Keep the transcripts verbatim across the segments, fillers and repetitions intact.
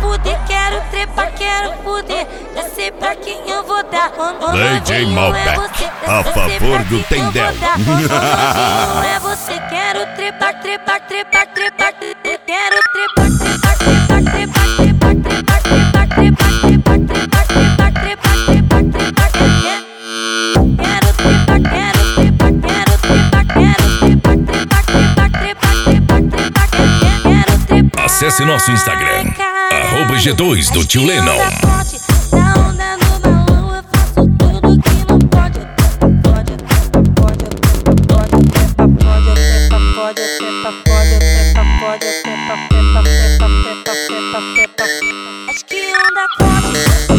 fuder, quero trepar, quero fuder. Eu sei pra quem eu vou dar. D J Malbec, a favor do Tendel. Não é você, quero trepar, trepar, trepar, trepar. Quero trepar, trepar, trepar, trepar, trepar, trepar, trepar, trepar, trepar, trepar, trepar, trepar, trepar, trepar. Quero trepar, quero trepar, quero trepar, quero trepar, trepar, trepar, trepar, trepar, trepar, quero trepar. Acesse nosso Instagram, arroba G dois do Tio Lennon. Acho que anda forte.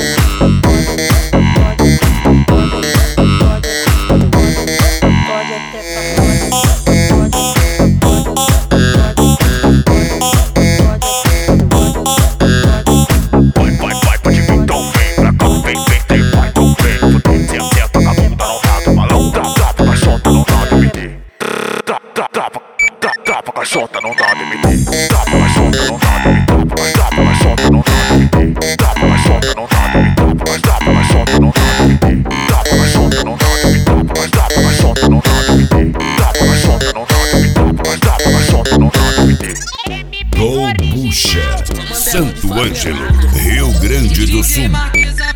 Vai, vai, vai, pode vir, então vem pra cá, vem, vem, vem, vai, então vem. Fuder, se acerta com a bunda, não dá do balão, dá, dá pra caixota, não dá de medir. Dá, dá, dá, dá, dá pra caixota, não dá de medir. Dá pra caixota, não dá de medir. Dá pra caixota, não dá de medir. Dá pra caixota, não dá de medir. Dá pra caixota, não dá de medir. Dá pra caixota, não dá de medir. Dá pra caixota, não dá de medir. Dá pra caixota, não dá de medir. Dá pra caixota, não dá de medir. Golbucha, Santo Ângelo, Rio Grande do Sul.